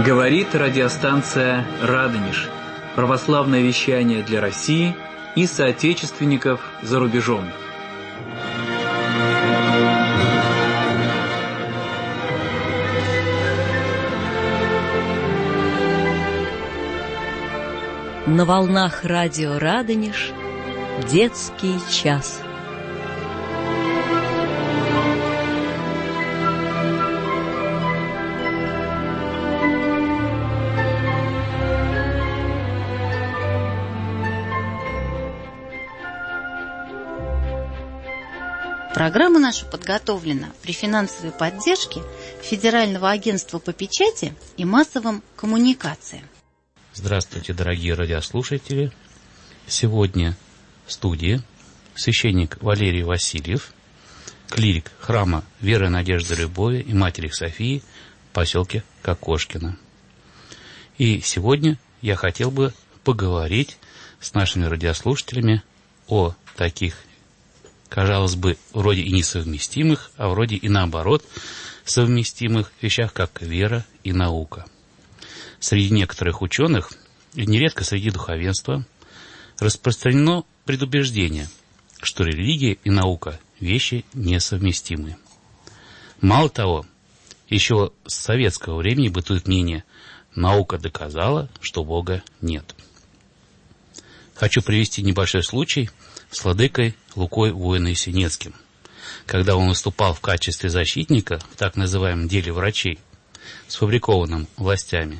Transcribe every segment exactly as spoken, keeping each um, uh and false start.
Говорит радиостанция «Радонеж». Православное вещание для России и соотечественников за рубежом. На волнах радио «Радонеж» детский час. Программа наша подготовлена при финансовой поддержке Федерального агентства по печати и массовым коммуникациям. Здравствуйте, дорогие радиослушатели! Сегодня в студии священник Валерий Васильев, клирик храма Веры, Надежды, Любови и Матери Софии в поселке Кокошкино. И сегодня я хотел бы поговорить с нашими радиослушателями о таких, казалось бы, вроде и несовместимых, а вроде и наоборот совместимых вещах, как вера и наука. Среди некоторых ученых, и нередко среди духовенства, распространено предубеждение, что религия и наука – вещи несовместимые. Мало того, еще с советского времени бытует мнение «наука доказала, что Бога нет». Хочу привести небольшой случай с владыкой Лукой Воиной-Синецким, когда он выступал в качестве защитника в так называемом деле врачей, сфабрикованном властями.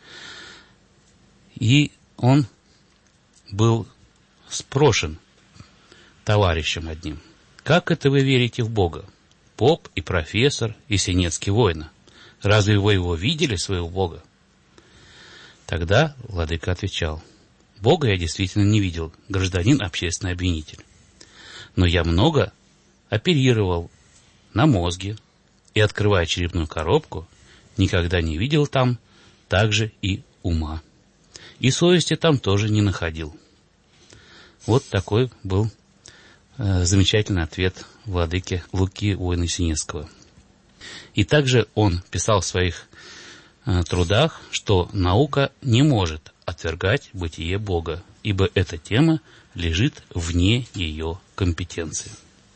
И он был спрошен товарищем одним: «Как это вы верите в Бога? Поп и профессор, и Синецкий Война. Разве вы его видели, своего Бога?» Тогда владыка отвечал: «Бога я действительно не видел, гражданин общественный обвинитель. Но я много оперировал на мозге и, открывая черепную коробку, никогда не видел там также и ума. И совести там тоже не находил». Вот такой был э, замечательный ответ владыки Луки Воины-Синецкого. И также он писал в своих э, трудах, что наука не может отвергать бытие Бога, ибо эта тема лежит вне ее компетенции.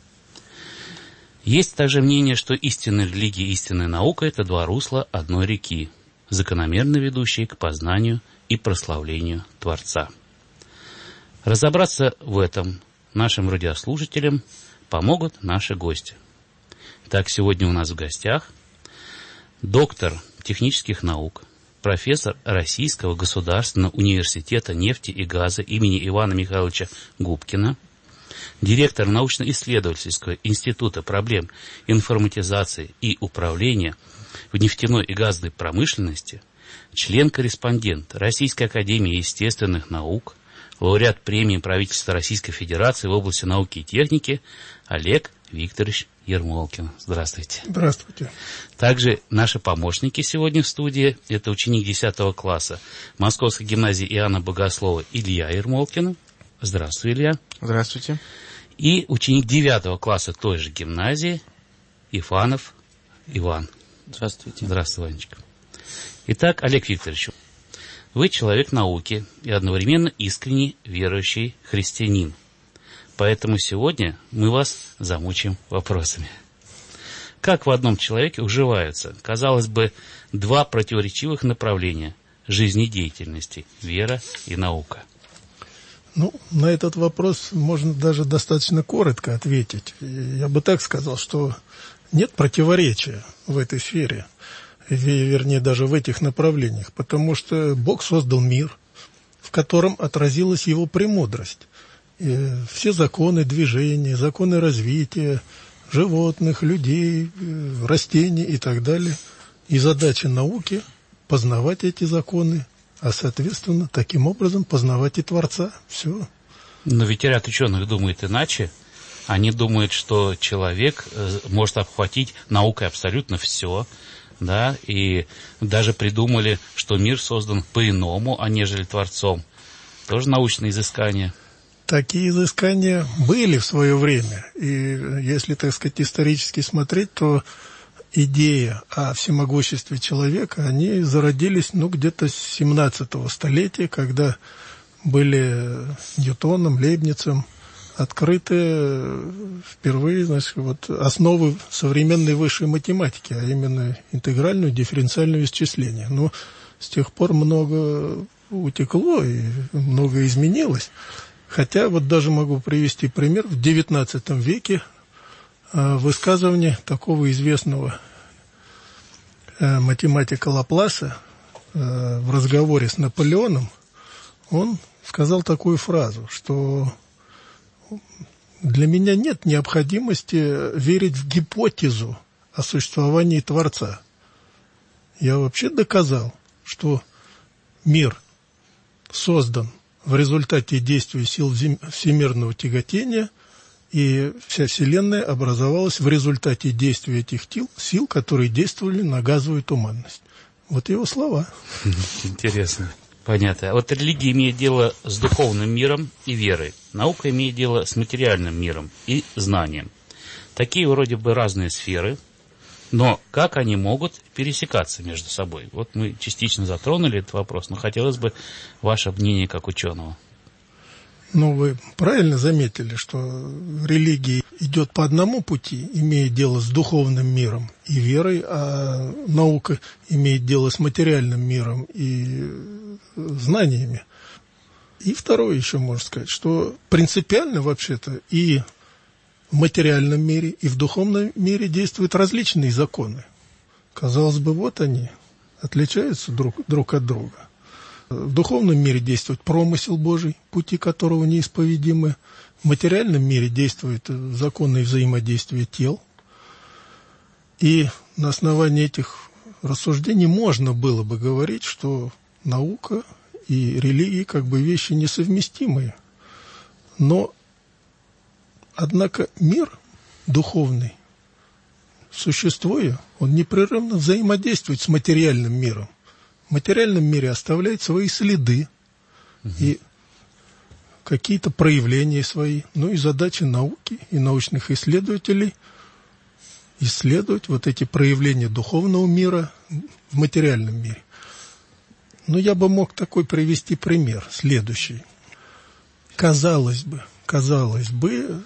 Есть также мнение, что истинная религия и истинная наука – это два русла одной реки, закономерно ведущие к познанию и прославлению Творца. Разобраться в этом нашим радиослушателям помогут наши гости. Так, сегодня у нас в гостях доктор технических наук, профессор Российского государственного университета нефти и газа имени Ивана Михайловича Губкина, директор научно-исследовательского института проблем информатизации и управления в нефтяной и газовой промышленности, член-корреспондент Российской академии естественных наук, лауреат премии правительства Российской Федерации в области науки и техники Олег Викторович Ермолкин. Здравствуйте. Здравствуйте. Также наши помощники сегодня в студии – это ученик десятого класса Московской гимназии Иоанна Богослова Илья Ермолкин. Здравствуй, Илья. Здравствуйте. И ученик девятого класса той же гимназии Ифанов Иван. Здравствуйте. Здравствуй, Ванечка. Итак, Олег Викторович, вы человек науки и одновременно искренне верующий христианин. Поэтому сегодня мы вас замучим вопросами. Как в одном человеке уживаются, казалось бы, два противоречивых направления жизнедеятельности – вера и наука? Ну, на этот вопрос можно даже достаточно коротко ответить. Я бы так сказал, что нет противоречия в этой сфере, вернее, даже в этих направлениях, потому что Бог создал мир, в котором отразилась его премудрость. И все законы движения, законы развития животных, людей, растений и так далее. И задача науки – познавать эти законы, а, соответственно, таким образом познавать и Творца. Все. Но ведь ряд ученых думает иначе. Они думают, что человек может обхватить наукой абсолютно все, да, и даже придумали, что мир создан по-иному, а нежели Творцом. Тоже научное изыскание. Такие изыскания были в свое время. И если, так сказать, исторически смотреть, то идея о всемогуществе человека, они зародились, ну, где-то с семнадцатого столетия, когда были Ньютоном, Лейбницем открыты впервые, значит, вот основы современной высшей математики, а именно интегральное дифференциальное исчисление. Но с тех пор много утекло и много изменилось. Хотя вот даже могу привести пример. В девятнадцатом веке высказывание такого известного математика Лапласа в разговоре с Наполеоном, он сказал такую фразу, что для меня нет необходимости верить в гипотезу о существовании Творца. Я вообще доказал, что мир создан в результате действия сил всемирного тяготения, и вся Вселенная образовалась в результате действия этих сил, которые действовали на газовую туманность. Вот его слова. Интересно. Понятно. А вот религия имеет дело с духовным миром и верой. Наука имеет дело с материальным миром и знанием. Такие вроде бы разные сферы, но как они могут пересекаться между собой? Вот мы частично затронули этот вопрос, но хотелось бы ваше мнение как ученого. Ну, вы правильно заметили, что религия идет по одному пути, имеет дело с духовным миром и верой, а наука имеет дело с материальным миром и знаниями. И второе еще можно сказать, что принципиально вообще-то и в материальном мире, и в духовном мире действуют различные законы. Казалось бы, вот они, отличаются друг, друг от друга. В духовном мире действует промысел Божий, пути которого неисповедимы. В материальном мире действуют законы взаимодействия тел. И на основании этих рассуждений можно было бы говорить, что наука и религия как бы вещи несовместимые. Но, однако, мир духовный, существуя, он непрерывно взаимодействует с материальным миром. В материальном мире оставляет свои следы угу. и какие-то проявления свои. Ну и задача науки и научных исследователей исследовать вот эти проявления духовного мира в материальном мире. Но я бы мог такой привести пример, следующий. Казалось бы, казалось бы,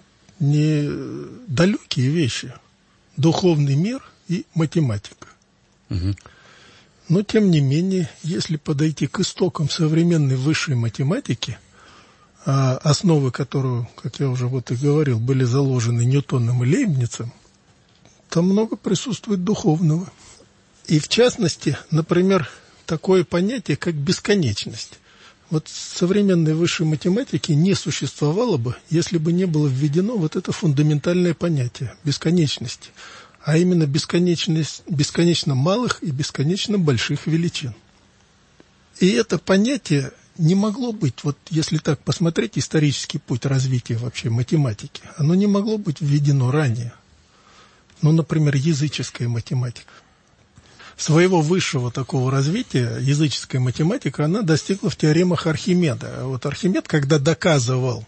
недалекие вещи. Духовный мир и математика. Угу. Но, тем не менее, если подойти к истокам современной высшей математики, основы которой, как я уже вот и говорил, были заложены Ньютоном и Лейбницем, там много присутствует духовного. И, в частности, например, такое понятие, как бесконечность. Вот современной высшей математики не существовало бы, если бы не было введено вот это фундаментальное понятие бесконечности, а именно бесконечность, бесконечно малых и бесконечно больших величин. И это понятие не могло быть, вот если так посмотреть исторический путь развития вообще математики, оно не могло быть введено ранее. Ну, например, языческая математика. Своего высшего такого развития языческая математика, она достигла в теоремах Архимеда. Вот Архимед, когда доказывал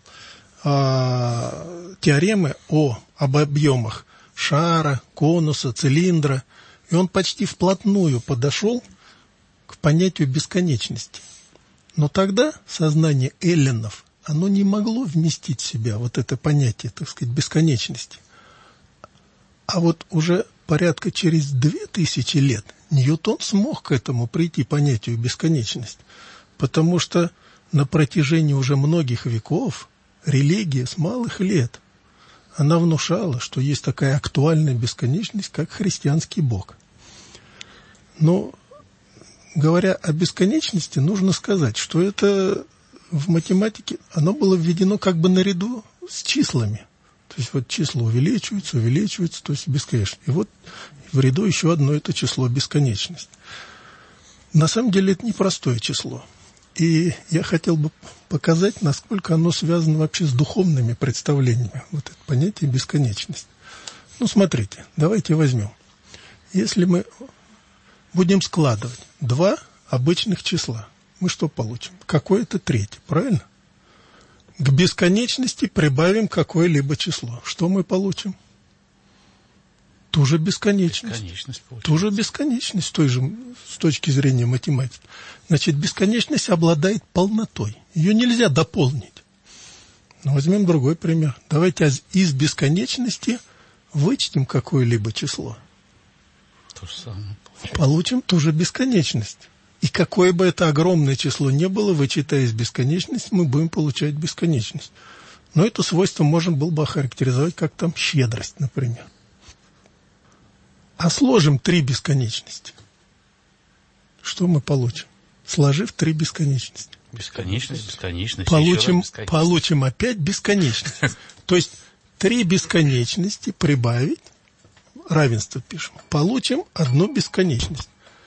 э, теоремы о, об объемах шара, конуса, цилиндра, и он почти вплотную подошел к понятию бесконечности. Но тогда сознание эллинов, оно не могло вместить в себя вот это понятие, так сказать, бесконечности. А вот уже порядка через две тысячи лет Ньютон смог к этому прийти понятию бесконечность, потому что на протяжении уже многих веков религия с малых лет она внушала, что есть такая актуальная бесконечность, как христианский Бог. Но, говоря о бесконечности, нужно сказать, что это в математике, оно было введено как бы наряду с числами. То есть вот числа увеличиваются, увеличиваются, то есть бесконечно. И вот в ряду еще одно это число бесконечность. На самом деле это непростое число. И я хотел бы показать, насколько оно связано вообще с духовными представлениями. Вот это понятие бесконечность. Ну, смотрите, давайте возьмем. Если мы будем складывать два обычных числа, мы что получим? Какое-то третье, правильно? К бесконечности прибавим какое-либо число. Что мы получим? Ту же бесконечность. Бесконечность Ту же бесконечность с той же, с точки зрения математики. Значит, бесконечность обладает полнотой. Ее нельзя дополнить. Но возьмем другой пример. Давайте из бесконечности вычтем какое-либо число. То же самое получается. Получим ту же бесконечность. И какое бы это огромное число ни было, вычитая из бесконечности, мы будем получать бесконечность. Но это свойство можно было бы охарактеризовать как там щедрость, например. А сложим три бесконечности. Что мы получим? Сложив три бесконечности. Бесконечность, бесконечность. Получим, бесконечность. получим опять бесконечность. То есть три бесконечности прибавить, равенство пишем, получим одну бесконечность.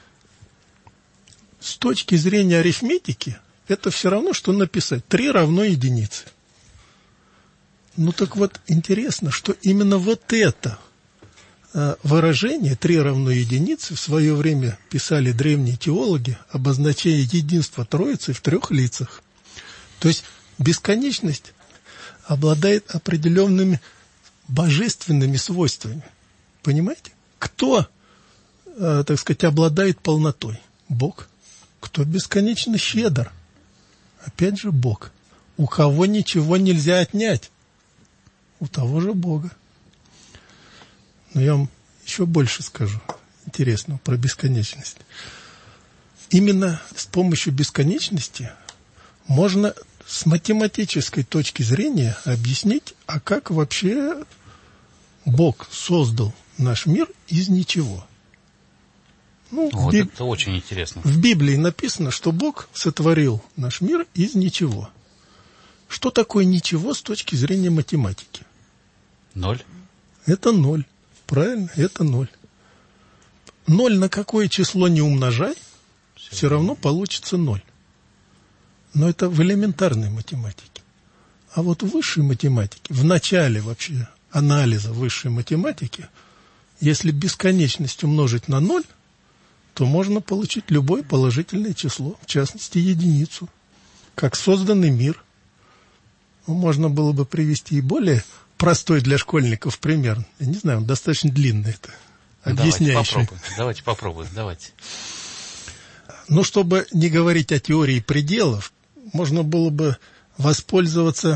С точки зрения арифметики, это все равно, что написать три равно единице. Ну так вот, интересно, что именно вот это выражение «три равно единице» в свое время писали древние теологи, обозначая единство Троицы в трех лицах. То есть бесконечность обладает определенными божественными свойствами. Понимаете? Кто, э, так сказать, обладает полнотой? Бог. Кто бесконечно щедр? Опять же Бог. У кого ничего нельзя отнять? У того же Бога. Но я вам еще больше скажу интересного про бесконечность. Именно с помощью бесконечности можно с математической точки зрения объяснить, а как вообще Бог создал наш мир из ничего. Ну, вот Биб... это очень интересно. В Библии написано, что Бог сотворил наш мир из ничего. Что такое ничего с точки зрения математики? Ноль. Это ноль. Правильно? Это ноль. Ноль на какое число не умножай, все, все равно получится ноль. Но это в элементарной математике. А вот в высшей математике, в начале вообще анализа высшей математики, если бесконечность умножить на ноль, то можно получить любое положительное число, в частности единицу, как созданный мир. Ну, можно было бы привести и более простой для школьников пример. Я не знаю, он достаточно длинный это, объясняющий. Давайте попробуем, давайте попробуем, давайте. Но чтобы не говорить о теории пределов, можно было бы воспользоваться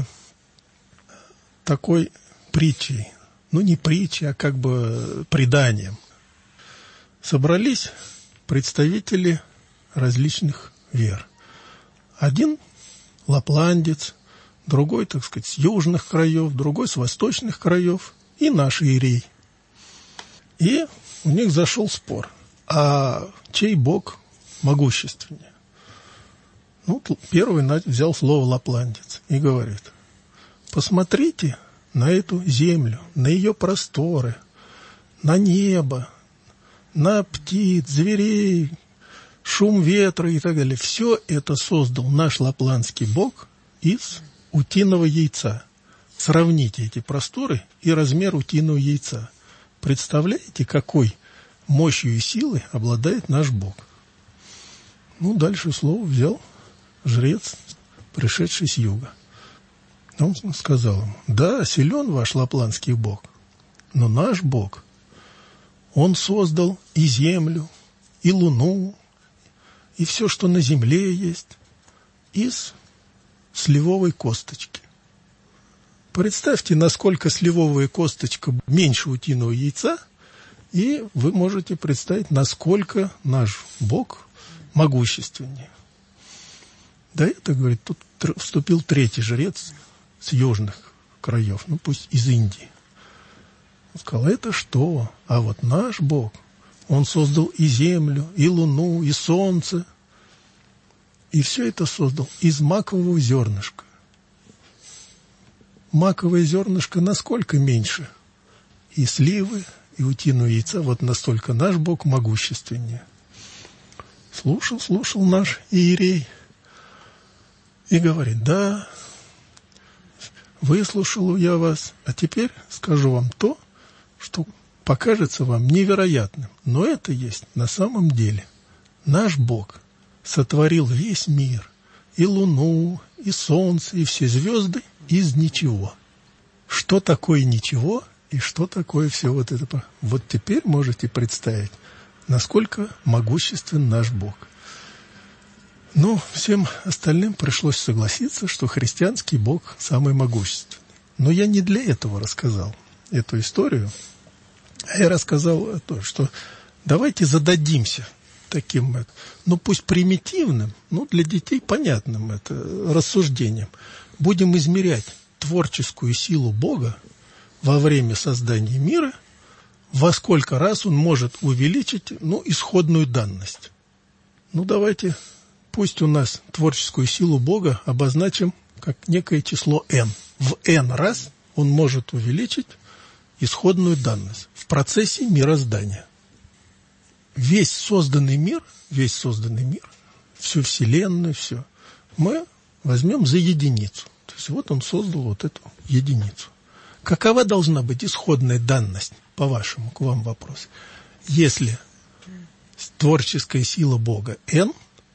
такой притчей. Ну, не притчей, а как бы преданием. Собрались представители различных вер. Один лапландец, другой, так сказать, с южных краев, другой с восточных краев, и наш иерей. И у них зашел спор. А чей бог могущественнее? Ну, первый взял слово лапландец и говорит: посмотрите на эту землю, на ее просторы, на небо, на птиц, зверей, шум ветра и так далее. Все это создал наш лапландский бог из утиного яйца. Сравните эти просторы и размер утиного яйца. Представляете, какой мощью и силой обладает наш бог? Ну, дальше слово взял жрец, пришедший с юга. Он сказал ему: да, силен ваш лапландский бог, но наш бог, он создал и землю, и луну, и все, что на земле есть, из сливовой косточки. Представьте, насколько сливовая косточка меньше утиного яйца, и вы можете представить, насколько наш Бог могущественнее. Да это, говорит, тут вступил третий жрец с южных краев, ну пусть из Индии. Он сказал: это что? А вот наш Бог, он создал и землю, и луну, и солнце. И все это создал из макового зернышка. Маковое зернышко насколько меньше? И сливы, и утиного яйца, вот настолько наш Бог могущественнее. Слушал, слушал наш иерей и говорит: да, выслушал я вас, а теперь скажу вам то, что покажется вам невероятным, но это есть на самом деле. Наш Бог сотворил весь мир, и луну, и солнце, и все звезды из ничего. Что такое ничего? И что такое все вот это? Вот теперь можете представить, насколько могуществен наш Бог. Ну, всем остальным пришлось согласиться, что христианский Бог самый могущественный. Но я не для этого рассказал эту историю, а я рассказал то, что давайте зададимся таким, ну пусть примитивным, но для детей понятным это рассуждением. Будем измерять творческую силу Бога во время создания мира, во сколько раз он может увеличить, ну, исходную данность. Ну, давайте, пусть у нас творческую силу Бога обозначим как некое число n. В n раз он может увеличить исходную данность в процессе мироздания. Весь созданный мир, весь созданный мир, всю Вселенную, все, мы возьмем за единицу. То есть вот он создал вот эту единицу. Какова должна быть исходная данность, по-вашему, к вам вопрос? Если творческая сила Бога n,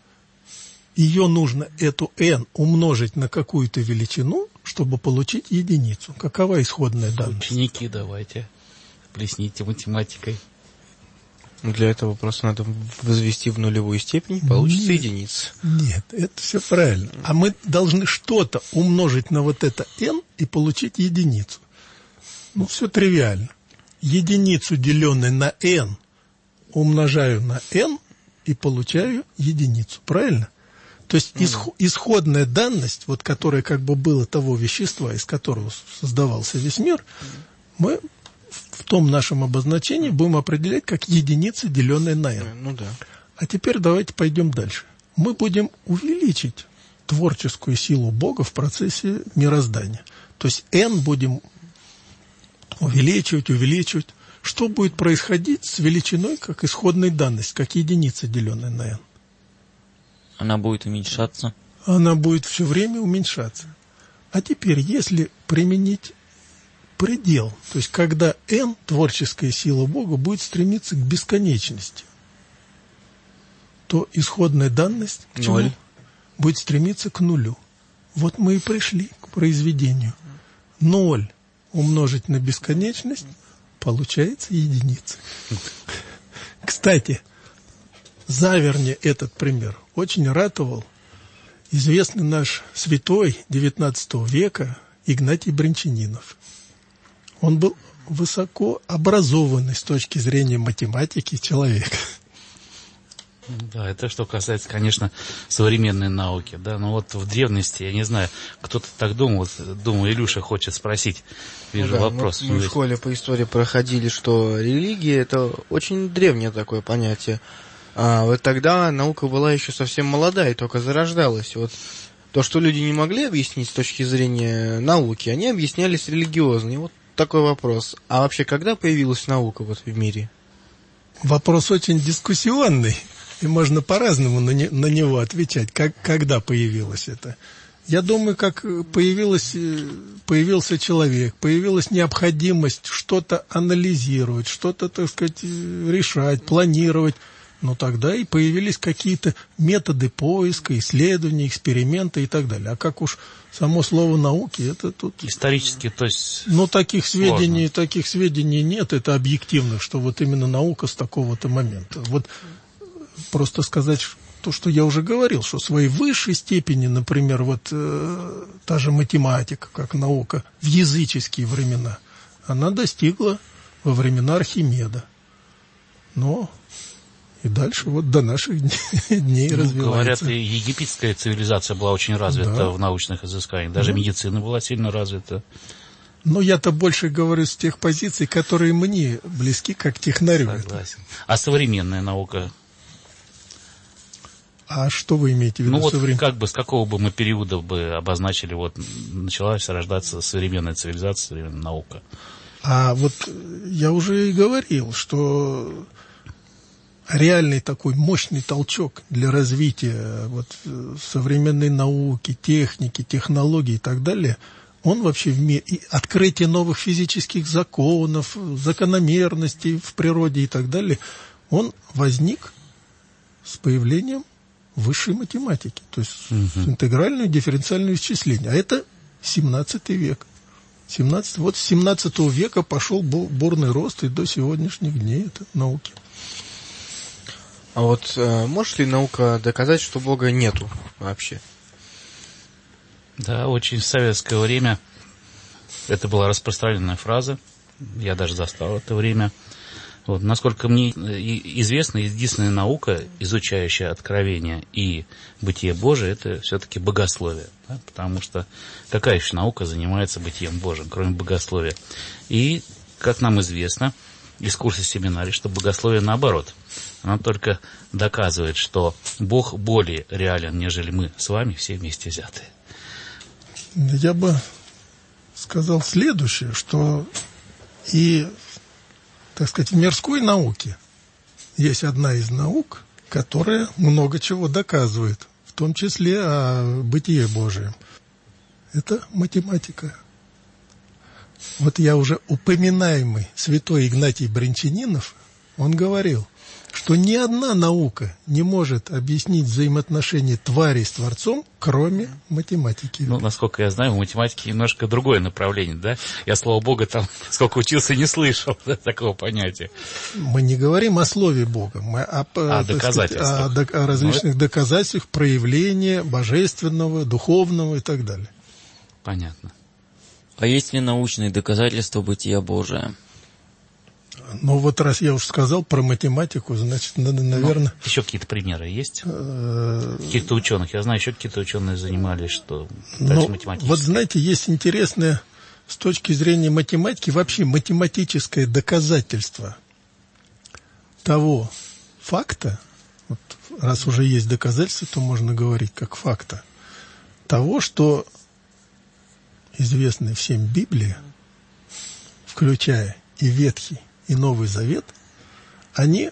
ее нужно, эту n, умножить на какую-то величину, чтобы получить единицу. Какова исходная данность? Ученики, давайте, плесните математикой. Для этого просто надо возвести в нулевую степень, получится нет, единица. Нет, это все правильно. А мы должны что-то умножить на вот это n и получить единицу. Ну, все тривиально. Единицу, деленную на n, умножаю на n и получаю единицу. Правильно? То есть mm. исход, исходная данность, вот которая как бы была того вещества, из которого создавался весь мир, мы в том нашем обозначении будем определять как единица, деленная на n. Ну да. А теперь давайте пойдем дальше. Мы будем увеличить творческую силу Бога в процессе мироздания. То есть n будем увеличивать, увеличивать. Что будет происходить с величиной как исходной данность, как единица, деленная на n? Она будет уменьшаться. Она будет все время уменьшаться. А теперь, если применить предел, то есть когда n, творческая сила Бога, будет стремиться к бесконечности, то исходная данность к чему? Будет стремиться к нулю. Вот мы и пришли к произведению. Ноль умножить на бесконечность, получается единица. Кстати, заверни этот пример очень ратовал известный наш святой девятнадцатого века Игнатий Брянчанинов. Он был высоко образованный с точки зрения математики человек. Да, это что касается, конечно, современной науки, да, но вот в древности, я не знаю, кто-то так думал, вот, думаю, Илюша хочет спросить, вижу, да, вопрос. Мы, мы в школе по истории проходили, что религия — это очень древнее такое понятие, а вот тогда наука была еще совсем молодая и только зарождалась, вот то, что люди не могли объяснить с точки зрения науки, они объяснялись религиозно, и вот такой вопрос, а вообще когда появилась наука вот в мире? Вопрос очень дискуссионный. И можно по-разному на, не, на него отвечать, как, когда появилось это. Я думаю, как появилось, появился человек, появилась необходимость что-то анализировать, что-то, так сказать, решать, планировать. Но тогда и появились какие-то методы поиска, исследования, эксперимента и так далее. А как уж само слово науки, это тут... Исторически, то есть... Ну, таких сложно. сведений, таких сведений нет, это объективных, что вот именно наука с такого-то момента. Вот... Просто сказать то, что я уже говорил, что в своей высшей степени, например, вот э, та же математика, как наука, в языческие времена, она достигла во времена Архимеда. Но и дальше вот до наших дней ну, развивается. Говорят, и египетская цивилизация была очень развита да. в научных изысканиях, даже да. медицина была сильно развита. Но я-то больше говорю с тех позиций, которые мне близки, как технарю. Согласен. А современная наука? А что вы имеете в виду? Ну вот современ... как бы с какого бы мы периода бы обозначили, вот началась рождаться современная цивилизация, современная наука? А вот я уже и говорил, что реальный такой мощный толчок для развития вот современной науки, техники, технологий и так далее, он вообще в мире, и открытие новых физических законов, закономерностей в природе и так далее, он возник с появлением высшей математики, то есть угу. интегральное дифференциальное исчисление. А это семнадцатый век. семнадцатый, вот с семнадцатого века пошел бурный рост, и до сегодняшних дней это науки. А вот э, может ли наука доказать, что Бога нету вообще? Да, очень в советское время это была распространенная фраза. Я даже застал это время. Вот, насколько мне известно, единственная наука, изучающая откровение и бытие Божие, это все-таки богословие. Да? Потому что какая еще наука занимается бытием Божьим, кроме богословия? И, как нам известно из курса семинарий, что богословие наоборот. Оно только доказывает, что Бог более реален, нежели мы с вами все вместе взятые. Я бы сказал следующее, что и, так сказать, в мирской науке есть одна из наук, которая много чего доказывает, в том числе о бытие Божьем. Это математика. Вот я уже упоминаемый святой Игнатий Брянчанинов, он говорил, что ни одна наука не может объяснить взаимоотношения тварей с Творцом, кроме математики. Ну, насколько я знаю, в математике немножко другое направление, да? Я, слава Богу, там, сколько учился, не слышал, да, такого понятия. Мы не говорим о слове Бога, мы о, о доказательствах. Сказать, о, о различных Но доказательствах проявления божественного, духовного и так далее. Понятно. А есть ли научные доказательства бытия Божия? Ну, вот раз я уж сказал про математику, значит, надо, наверное... Ну, еще какие-то примеры есть? Каких-то ученых. Я знаю, еще какие-то ученые занимались, что дальше математические. Вот, знаете, есть интересное с точки зрения математики, вообще математическое доказательство того факта, вот, раз уже есть доказательства, то можно говорить как факта, того, что известная всем Библия, включая и Ветхий, и Новый Завет, они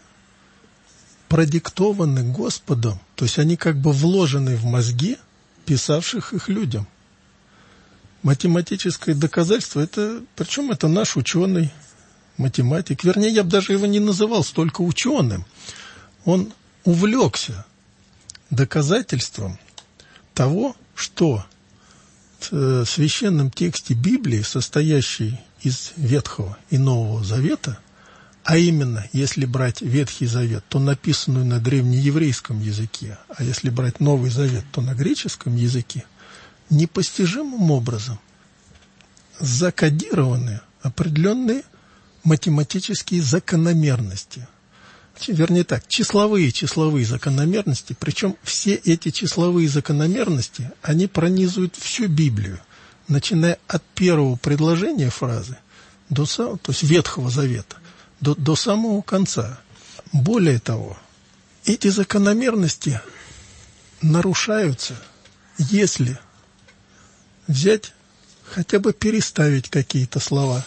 продиктованы Господом, то есть они как бы вложены в мозги писавших их людям. Математическое доказательство, это, причем это наш ученый, математик, вернее, я бы даже его не называл столько ученым, он увлекся доказательством того, что в священном тексте Библии, состоящей из Ветхого и Нового Завета, а именно, если брать Ветхий Завет, то написанную на древнееврейском языке, а если брать Новый Завет, то на греческом языке, непостижимым образом закодированы определенные математические закономерности. Вернее так, числовые числовые закономерности, причем все эти числовые закономерности, они пронизывают всю Библию, начиная от первого предложения фразы, до, то есть Ветхого Завета, до, до самого конца. Более того, эти закономерности нарушаются, если взять, хотя бы переставить какие-то слова,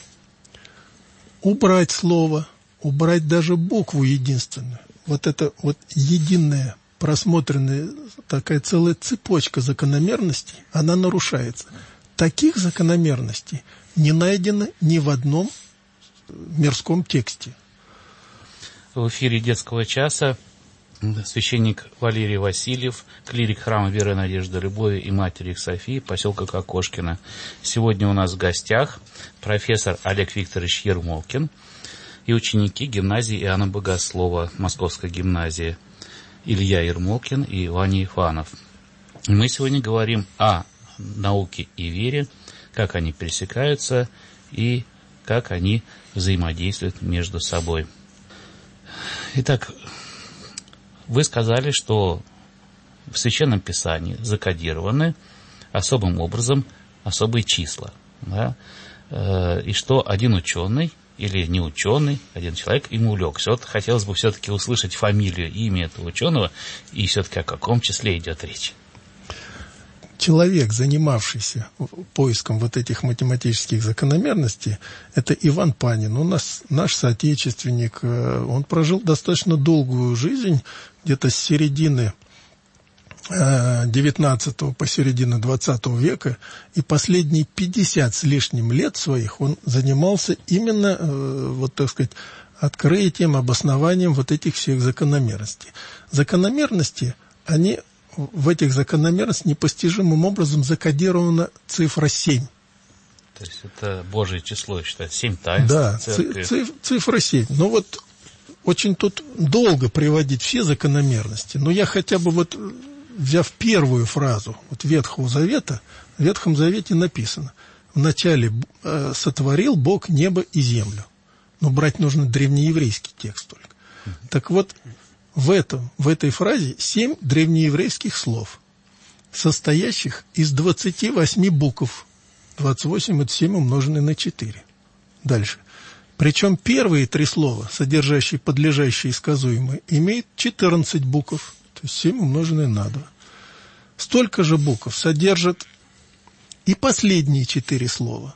убрать слово, убрать даже букву единственную. Вот это вот единая, просмотренная такая целая цепочка закономерностей, она нарушается. Таких закономерностей не найдено ни в одном мирском тексте. В эфире детского часа священник Валерий Васильев, клирик храма Веры, Надежды, Любови и матери их Софии, поселка Кокошкино. Сегодня у нас в гостях профессор Олег Викторович Ермолкин и ученики гимназии Иоанна Богослова, Московской гимназии, Илья Ермолкин и Ваня Ифанов. Мы сегодня говорим о науке и вере, как они пересекаются и как они взаимодействуют между собой. Итак, вы сказали, что в Священном Писании закодированы особым образом особые числа, да? И что один ученый или не ученый, один человек им увлекся. Вот хотелось бы все-таки услышать фамилию, имя этого ученого, и все-таки о каком числе идет речь. Человек, занимавшийся поиском вот этих математических закономерностей, это Иван Панин. У нас наш соотечественник, он прожил достаточно долгую жизнь, где-то с середины девятнадцатого по середину двадцатого века, и последние пятьдесят с лишним лет своих он занимался именно, вот так сказать, открытием, обоснованием вот этих всех закономерностей. Закономерности, они, в этих закономерностях непостижимым образом закодирована цифра семь. То есть это Божье число, считается, семь таинств. Да, церкви. циф, цифра семь. Но вот очень тут долго приводить все закономерности. Но я хотя бы вот, взяв первую фразу вот Ветхого Завета, в Ветхом Завете написано: «Вначале э, сотворил Бог небо и землю». Но брать нужно древнееврейский текст только. Mm-hmm. Так вот, в, этом, в этой фразе семь древнееврейских слов, состоящих из двадцати восьми букв. двадцать восемь – это семь умноженное на четыре. Дальше. Причем первые три слова, содержащие подлежащие и сказуемые, имеют четырнадцать букв, то есть семь умноженное на два. Столько же букв содержат и последние четыре слова,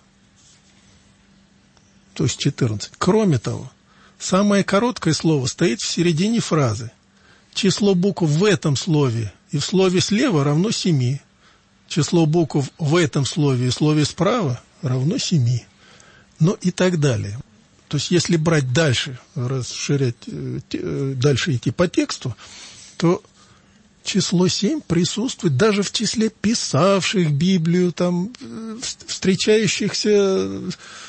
то есть четырнадцать. Кроме того, самое короткое слово стоит в середине фразы. Число букв в этом слове и в слове слева равно семи. Число букв в этом слове и слове справа равно семи. Ну и так далее. То есть, если брать дальше, расширять, дальше идти по тексту, то число семь присутствует даже в числе писавших Библию, там, встречающихся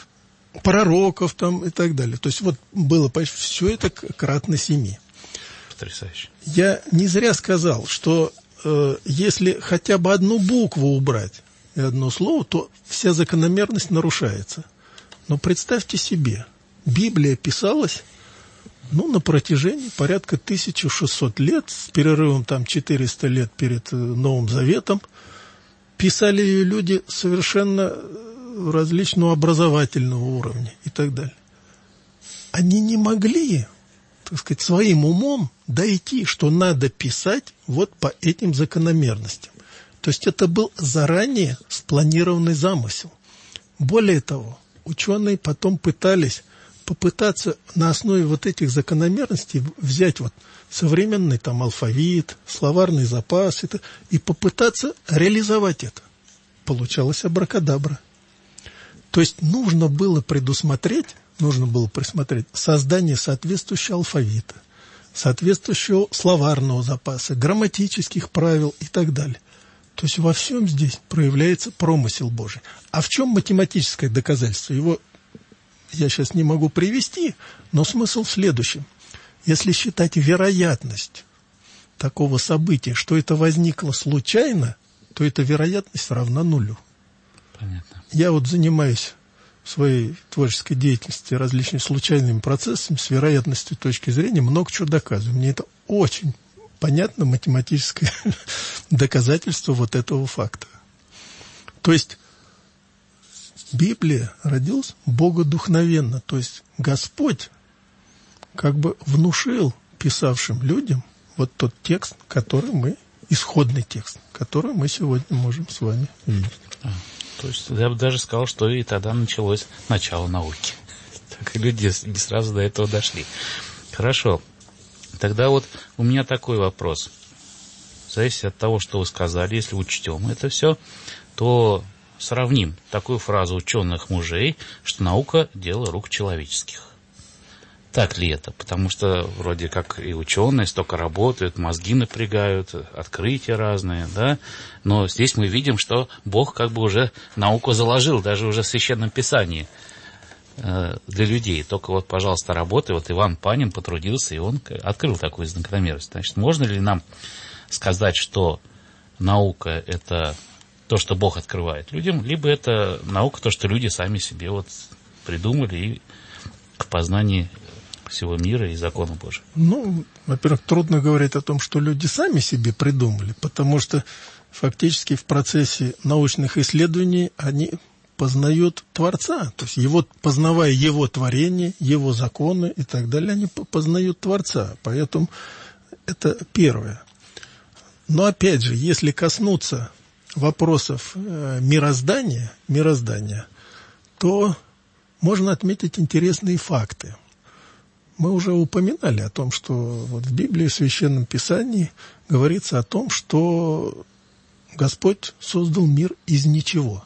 пророков там, и так далее. То есть, вот было все это кратно семи. Потрясающе. Я не зря сказал, что э, если хотя бы одну букву убрать и одно слово, то вся закономерность нарушается. Но представьте себе, Библия писалась, ну, на протяжении порядка тысяча шестьсот лет, с перерывом там четыреста лет перед Новым Заветом. Писали ее люди совершенно различного образовательного уровня и так далее. Они не могли, так сказать, своим умом дойти, что надо писать вот по этим закономерностям. То есть это был заранее спланированный замысел. Более того, ученые потом пытались попытаться на основе вот этих закономерностей взять вот современный там алфавит, словарный запас это, и попытаться реализовать это. Получалось абракадабра. То есть нужно было предусмотреть, нужно было присмотреть создание соответствующего алфавита, соответствующего словарного запаса, грамматических правил и так далее. То есть во всем здесь проявляется промысел Божий. А в чем математическое доказательство? Его я сейчас не могу привести, но смысл в следующем. Если считать вероятность такого события, что это возникло случайно, то эта вероятность равна нулю. Понятно. Я вот занимаюсь в своей творческой деятельности различными случайными процессами, с вероятностью точки зрения много чего доказываю. Мне это очень понятно, математическое доказательство вот этого факта. То есть Библия родилась богодухновенно, то есть Господь как бы внушил писавшим людям вот тот текст, который мы, исходный текст, который мы сегодня можем с вами видеть. А, то есть я бы даже сказал, что и тогда началось начало науки. Так и люди не сразу до этого дошли. Хорошо. Тогда вот у меня такой вопрос. Зависит от того, что вы сказали, если учтем это все, то сравним такую фразу ученых мужей, что наука – дело рук человеческих. Так ли это? Потому что вроде как и ученые столько работают, мозги напрягают, открытия разные, да? Но здесь мы видим, что Бог как бы уже науку заложил, даже уже в Священном Писании э, для людей. Только вот, пожалуйста, работай. Вот Иван Панин потрудился, и он открыл такую закономерность. Значит, можно ли нам сказать, что наука – это то, что Бог открывает людям, либо это наука, то, что люди сами себе вот придумали и к познанию всего мира и закона Божия? Ну, во-первых, трудно говорить о том, что люди сами себе придумали, потому что фактически в процессе научных исследований они познают Творца, то есть его, познавая его творение, его законы и так далее, они познают Творца, поэтому это первое. Но опять же, если коснуться вопросов э, мироздания, мироздания, то можно отметить интересные факты. Мы уже упоминали о том, что вот в Библии, в Священном Писании говорится о том, что Господь создал мир из ничего.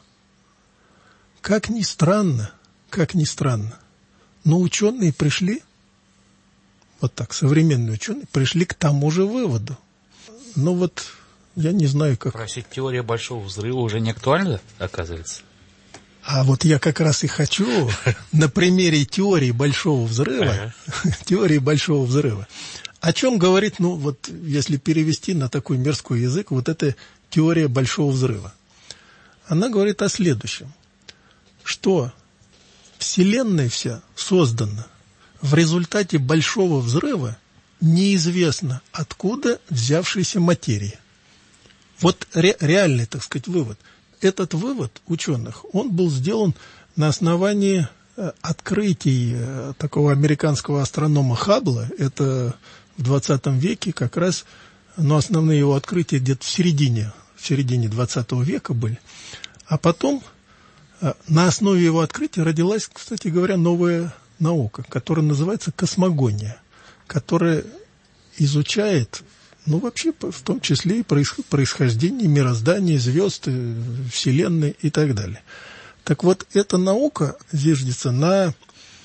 Как ни странно, как ни странно, но ученые пришли, вот так, современные ученые, пришли к тому же выводу. Но вот я не знаю, как... Просить теория большого взрыва уже не актуальна, оказывается? А вот я как раз и хочу на примере теории Большого Взрыва, теории Большого Взрыва, о чем говорит, ну вот если перевести на такой мирской язык, вот эта теория Большого Взрыва. Она говорит о следующем, что Вселенная вся создана в результате Большого Взрыва неизвестно откуда взявшейся материи. Вот ре- реальный, так сказать, вывод. Этот вывод ученых, он был сделан на основании э, открытий э, такого американского астронома Хаббла. Это в двадцатом веке как раз, но основные его открытия где-то в середине, в середине двадцатого века были. А потом э, на основе его открытия родилась, кстати говоря, новая наука, которая называется космогония, которая изучает, ну, вообще, в том числе и происхождение мироздания, звезд, Вселенной и так далее. Так вот, эта наука зиждется на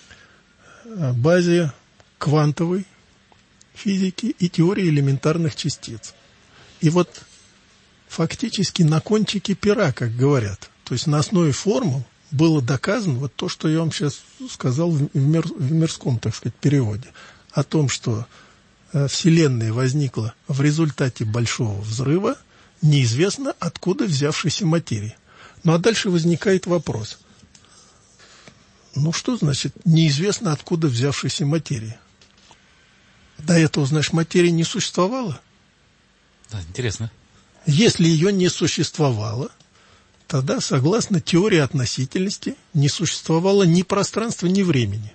базе квантовой физики и теории элементарных частиц. И вот фактически на кончике пера, как говорят, то есть на основе формул было доказано вот то, что я вам сейчас сказал в, мир, в мирском, так сказать, переводе, о том, что Вселенная возникла в результате Большого Взрыва, неизвестно откуда взявшейся материи. Ну а дальше возникает вопрос. Ну что значит неизвестно откуда взявшейся материи? До этого, значит, материи не существовало? Да, интересно. Если ее не существовало, тогда, согласно теории относительности, не существовало ни пространства, ни времени.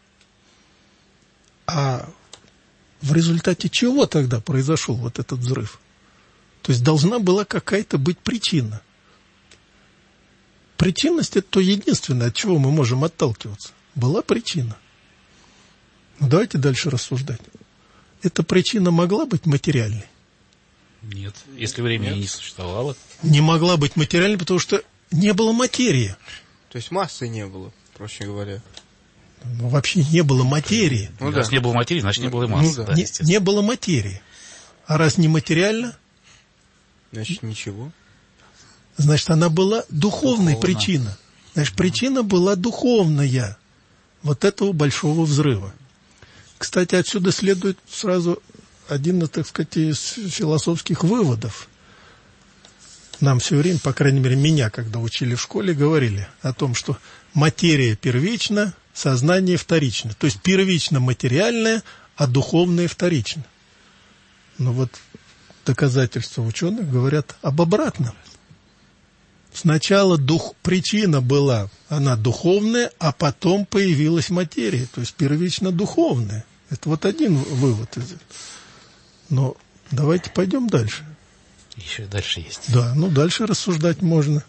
А в результате чего тогда произошел вот этот взрыв? То есть должна была какая-то быть причина. Причинность – это то единственное, от чего мы можем отталкиваться. Была причина. Ну, давайте дальше рассуждать. Эта причина могла быть материальной? Нет. Если времени Нет. не существовало. Не могла быть материальной, потому что не было материи. То есть массы не было, проще говоря. Ну, вообще не было материи. Ну, да. Раз не было материи, значит, не было и массы. Ну, да, не, не было материи. А раз не материально, значит, ничего. Значит, она была духовной Духовно. причиной. Значит, причина была духовная вот этого Большого Взрыва. Кстати, отсюда следует сразу один, так сказать, из философских выводов. Нам все время, по крайней мере, меня, когда учили в школе, говорили о том, что материя первична, сознание вторично. То есть первично материальное, а духовное вторично. Но вот доказательства ученых говорят об обратном. Сначала дух, причина была, она духовная, а потом появилась материя. То есть первично духовная. Это вот один вывод из этого. Но давайте пойдем дальше. Еще дальше есть. Да, ну дальше рассуждать можно.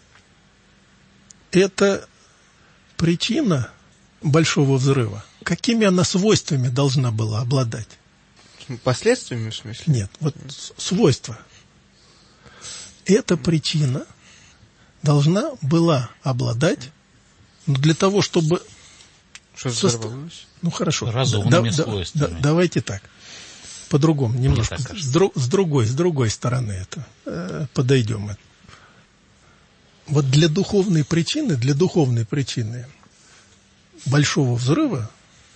Это причина Большого Взрыва. Какими она свойствами должна была обладать? Последствиями, в смысле? Нет, вот свойства. Эта причина должна была обладать, ну, для того, чтобы... Что сост... взорвалось? Ну, хорошо. Разумными да, свойствами. Да, давайте так. По-другому, немножко. Так С, друг, с, другой, с другой стороны это э, подойдем. Вот для духовной причины, для духовной причины Большого Взрыва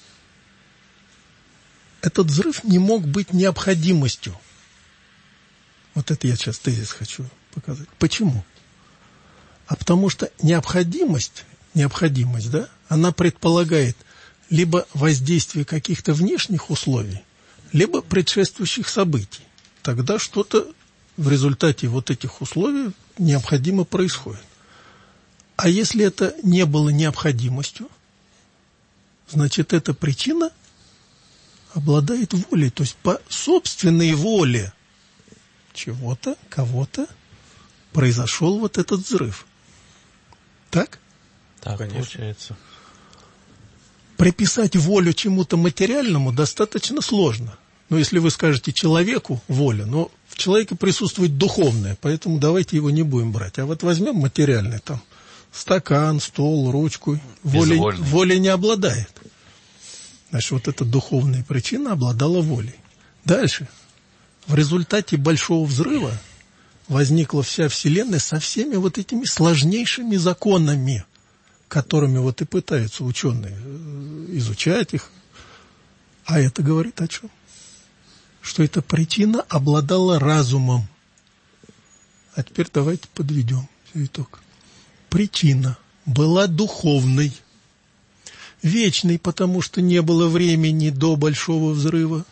этот взрыв не мог быть необходимостью. Вот это я сейчас тезис хочу показать. Почему? А потому что необходимость, необходимость, да, она предполагает либо воздействие каких-то внешних условий, либо предшествующих событий. Тогда что-то в результате вот этих условий необходимо происходит. А если это не было необходимостью, значит, эта причина обладает волей, то есть по собственной воле чего-то, кого-то произошел вот этот взрыв. Так? Так, конечно. Получается. Приписать волю чему-то материальному достаточно сложно. Но если вы скажете человеку воля, но в человеке присутствует духовное, поэтому давайте его не будем брать. А вот возьмем материальное, там, стакан, стол, ручку, воля, воля не обладает. Значит, вот эта духовная причина обладала волей. Дальше. В результате Большого Взрыва возникла вся Вселенная со всеми вот этими сложнейшими законами. которыми вот и пытаются ученые изучать их. А это говорит о чем? Что эта причина обладала разумом. А теперь давайте подведем итог. Причина была духовной, вечной, потому что не было времени до Большого взрыва.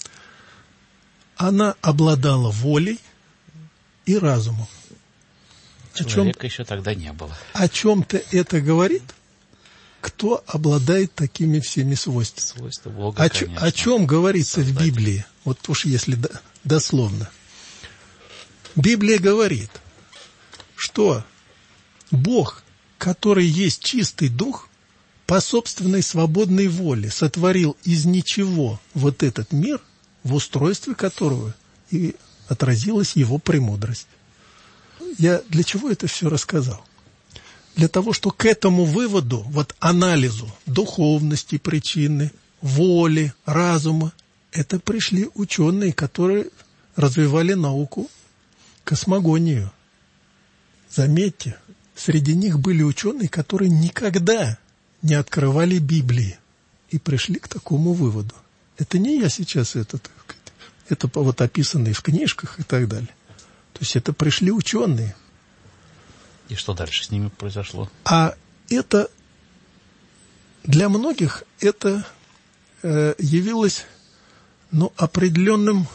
Она обладала волей и разумом. Человека чем, еще тогда не было. О чем-то это говорит? Кто обладает такими всеми свойствами? Свойства Бога, о, конечно. О чем говорится Создатель. В Библии? Вот уж если дословно. Библия говорит, что Бог, который есть чистый дух, по собственной свободной воле сотворил из ничего вот этот мир, в устройстве которого и отразилась его премудрость. Я для чего это все рассказал? Для того, что к этому выводу, вот анализу духовности причины, воли, разума, это пришли ученые, которые развивали науку, космогонию. Заметьте, среди них были ученые, которые никогда не открывали Библии и пришли к такому выводу. Это не я сейчас это, так сказать, это вот описано и в книжках и так далее. То есть это пришли ученые. И что дальше с ними произошло? А это для многих это э, явилось, ну, определенным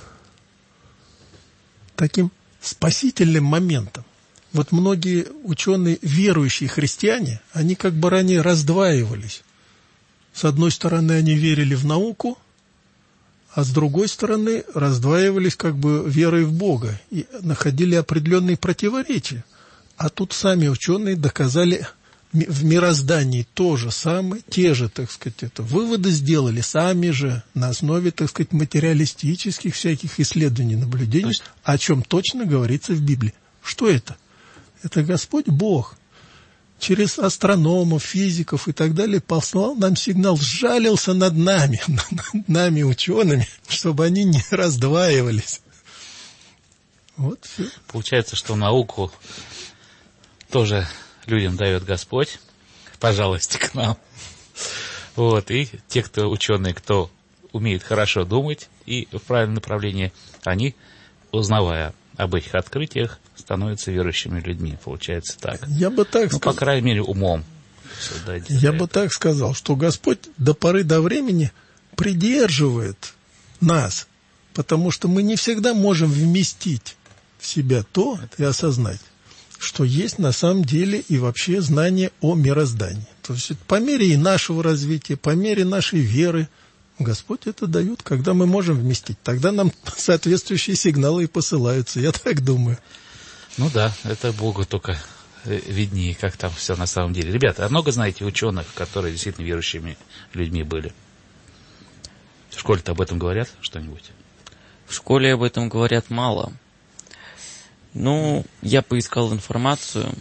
таким спасительным моментом. Вот многие ученые, верующие христиане, они как бы ранее раздваивались. С одной стороны, они верили в науку, а с другой стороны, раздваивались как бы верой в Бога и находили определенные противоречия. А тут сами ученые доказали в мироздании то же самое, те же, так сказать, это, выводы сделали сами же на основе, так сказать, материалистических всяких исследований, наблюдений, есть... о чем точно говорится в Библии. Что это? Это Господь Бог через астрономов, физиков и так далее послал нам сигнал, сжалился над нами, над нами, учеными, чтобы они не раздваивались. Вот все. Получается, что науку тоже людям дает Господь, пожалуйста, к нам. Вот, и те, кто ученые, кто умеет хорошо думать и в правильном направлении, они, узнавая об этих открытиях, становятся верующими людьми. Получается так. Я бы так ну, сказал. По крайней мере, умом. Я бы так сказал, что Господь до поры до времени придерживает нас, потому что мы не всегда можем вместить в себя то и осознать, что есть на самом деле и вообще знание о мироздании. То есть по мере и нашего развития, по мере нашей веры, Господь это дает, когда мы можем вместить. Тогда нам соответствующие сигналы и посылаются, я так думаю. Ну да, это Богу только виднее, как там все на самом деле. Ребята, а много знаете ученых, которые действительно верующими людьми были? В школе-то об этом говорят что-нибудь? В школе об этом говорят мало. Ну, я поискал информацию.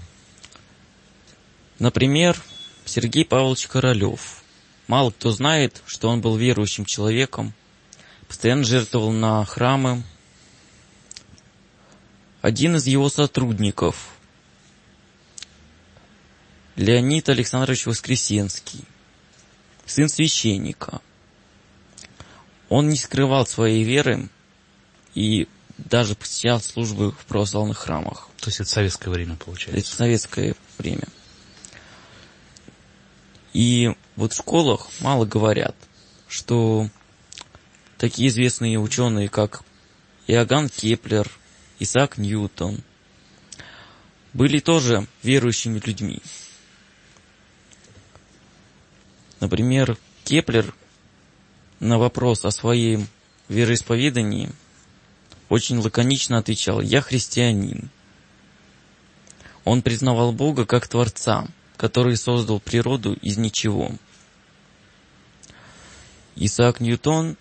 Например, Сергей Павлович Королев. Мало кто знает, что он был верующим человеком, постоянно жертвовал на храмы. Один из его сотрудников, Леонид Александрович Воскресенский, сын священника, он не скрывал своей веры и даже посещал службы в православных храмах. То есть это советское время, получается? Это советское время. И вот в школах мало говорят, что такие известные ученые, как Иоганн Кеплер, Исаак Ньютон, были тоже верующими людьми. Например, Кеплер на вопрос о своем вероисповедании очень лаконично отвечал: «Я христианин». Он признавал Бога как Творца, который создал природу из ничего. Исаак Ньютон,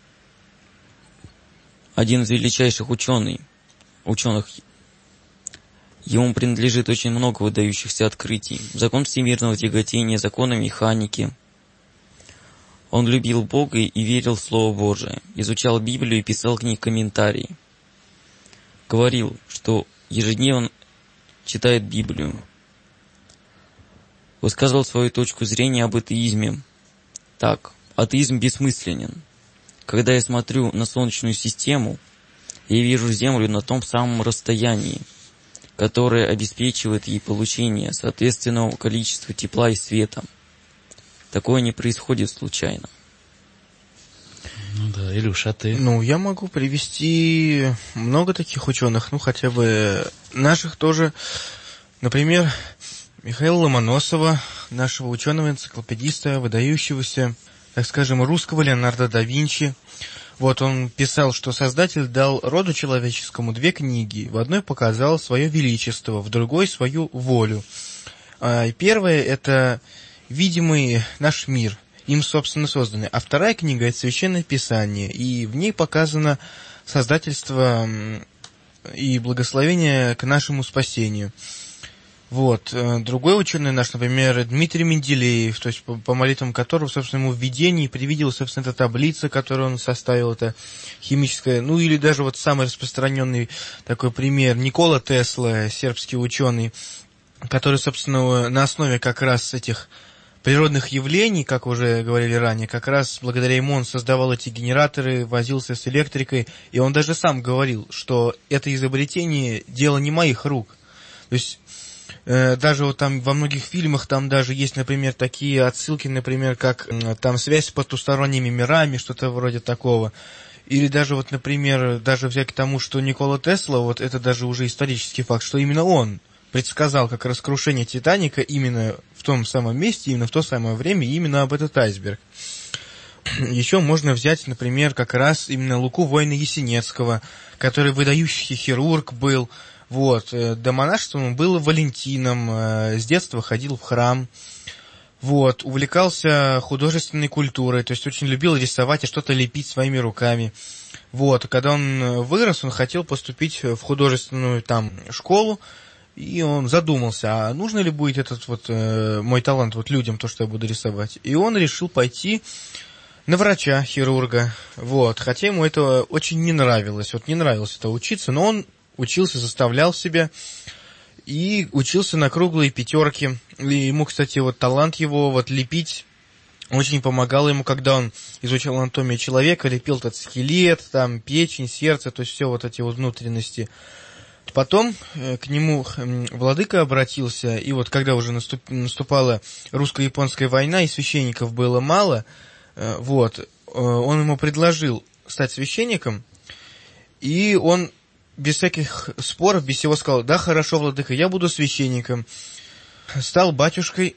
один из величайших ученых, ученых, ему принадлежит очень много выдающихся открытий. Закон всемирного тяготения, законы механики. Он любил Бога и верил в Слово Божие, изучал Библию и писал к ней комментарии. Говорил, что ежедневно читает Библию. высказал свою точку зрения об атеизме. Так, атеизм бессмысленен. Когда я смотрю на Солнечную систему, я вижу Землю на том самом расстоянии, которое обеспечивает ей получение соответственного количества тепла и света. Такое не происходит случайно. Ну да, Илюша, а ты? Ну, я могу привести много таких ученых, ну, хотя бы наших тоже. Например, Михаила Ломоносова, нашего ученого-энциклопедиста, выдающегося, так скажем, русского Леонардо да Винчи. Вот он писал, что Создатель дал роду человеческому две книги. В одной показал свое величество, в другой свою волю. И первая — это видимый наш мир, им, собственно, созданный. А вторая книга — это Священное Писание, и в ней показано создательство и благословение к нашему спасению. Вот. Другой ученый наш, например, Дмитрий Менделеев, то есть по, по молитвам которого, собственно, ему в видении привиделась, собственно, эта таблица, которую он составил, это химическая. Ну, или даже вот самый распространенный такой пример Никола Тесла, сербский ученый, который, собственно, на основе как раз этих природных явлений, как уже говорили ранее, как раз благодаря ему он создавал эти генераторы, возился с электрикой, и он даже сам говорил, что это изобретение — дело не моих рук. То есть даже вот там во многих фильмах там даже есть, например, такие отсылки, например, как там связь с потусторонними мирами, что-то вроде такого. Или даже вот, например, даже взять к тому, что Никола Тесла, вот это даже уже исторический факт, что именно он предсказал как раз крушение Титаника именно в том самом месте, именно в то самое время, именно об этот айсберг. Еще можно взять, например, как раз именно Луку Воина-Ясенецкого, который выдающийся хирург был. Вот, до монашества он был Валентином, с детства ходил в храм, вот, увлекался художественной культурой, то есть очень любил рисовать и что-то лепить своими руками. Вот, когда он вырос, он хотел поступить в художественную там школу, и он задумался, а нужно ли будет этот вот э, мой талант вот людям, то, что я буду рисовать. И он решил пойти на врача, хирурга, вот, хотя ему это очень не нравилось, вот не нравилось это учиться, но он учился, заставлял себя и учился на круглые пятерки. И ему, кстати, вот талант его вот лепить очень помогал ему, когда он изучал анатомию человека, лепил этот скелет, там печень, сердце, то есть все вот эти вот внутренности. Потом к нему владыка обратился, и вот когда уже наступ, наступала русско-японская война, и священников было мало, вот, он ему предложил стать священником, и он без всяких споров, без всего сказал: да, хорошо, владыка, я буду священником. Стал батюшкой,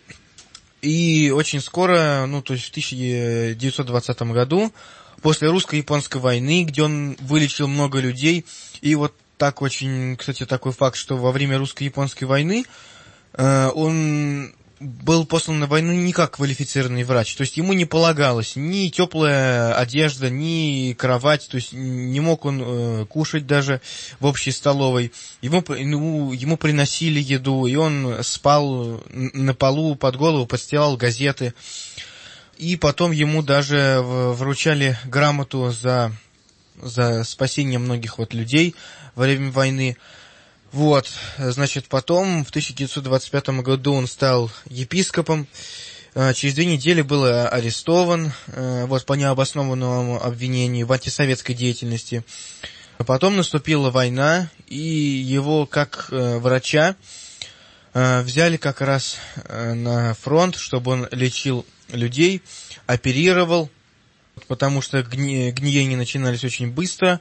и очень скоро, ну, то есть в тысяча девятьсот двадцатом году, после русско-японской войны, где он вылечил много людей, и вот так очень, кстати, такой факт, что во время русско-японской войны э, он был послан на войну не как квалифицированный врач, то есть ему не полагалось ни теплая одежда, ни кровать, то есть не мог он э, кушать даже в общей столовой, ему, ну, ему приносили еду, и он спал на полу, под голову подстилал газеты, и потом ему даже вручали грамоту за, за спасение многих вот людей во время войны. Вот, значит, потом в тысяча девятьсот двадцать пятом году он стал епископом, через две недели был арестован, вот, по необоснованному обвинению в антисоветской деятельности. Потом наступила война, и его, как врача, взяли как раз на фронт, чтобы он лечил людей, оперировал, потому что гни... гниения начинались очень быстро.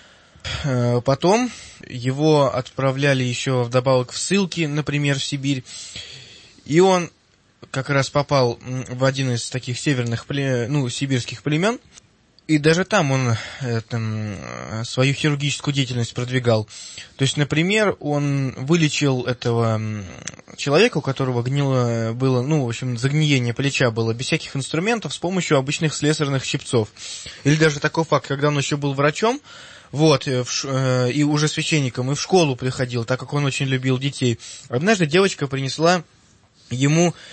Потом его отправляли еще вдобавок в ссылки, например, в Сибирь, и он как раз попал в один из таких северных, ну, сибирских племен, и даже там он это, свою хирургическую деятельность продвигал. То есть, например, он вылечил этого человека, у которого гнило было, ну, в общем, загниение плеча было, без всяких инструментов, с помощью обычных слесарных щипцов. Или даже такой факт, когда он еще был врачом, вот, и уже священником, и в школу приходил, так как он очень любил детей. Однажды девочка принесла ему